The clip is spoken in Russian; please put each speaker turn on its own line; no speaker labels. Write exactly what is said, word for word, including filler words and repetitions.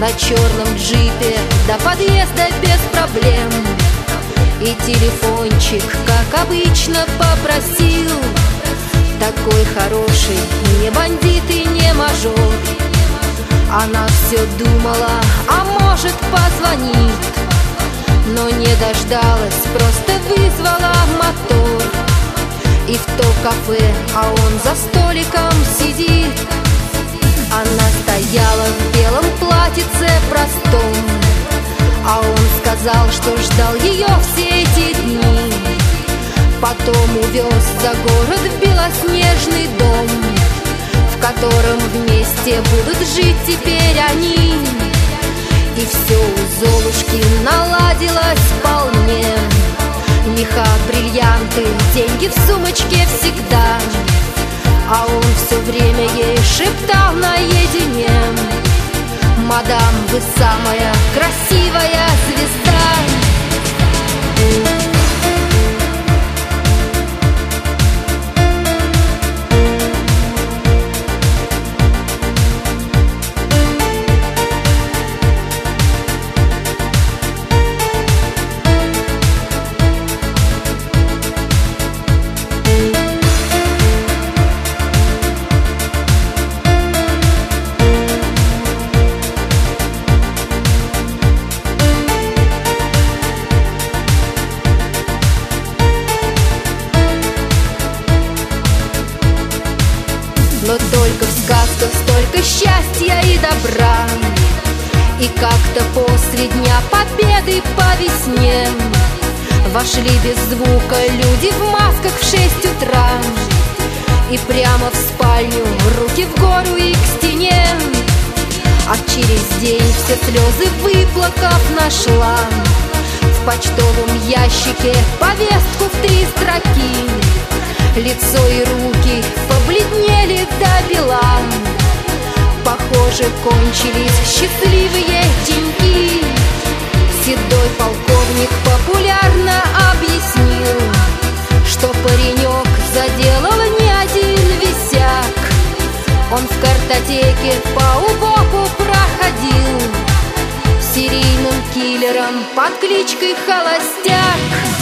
на черном джипе до подъезда без проблем. И телефончик, как обычно, попросил. Такой хороший, не бандит и не мажор. Она все думала, а может позвонит, но не дождалась, просто вызвала мотор. И в то кафе, а он за столиком сидит. Она стояла в белом платьице простом, а он сказал, что ждал ее все эти дни. Потом увез за город в белоснежный дом, в котором вместе будут жить теперь они. И все у Золушки наладилось вполне. Меха, бриллианты, деньги в сумочке всегда. А он все время ей шептал наедине: мадам, вы самая красивая звезда. Но только в сказках столько счастья и добра. И как-то после Дня Победы по весне вошли без звука люди в масках в шесть утра. И прямо в спальню, руки в гору и к стене. А через день все слезы выплакав нашла в почтовом ящике повестку в три строки. Лицо и руки побледнели до бела. Похоже, кончились счастливые деньги. Седой полковник популярно объяснил, что паренек заделал не один висяк. Он в картотеке по УБОПу проходил серийным киллером под кличкой Холостяк.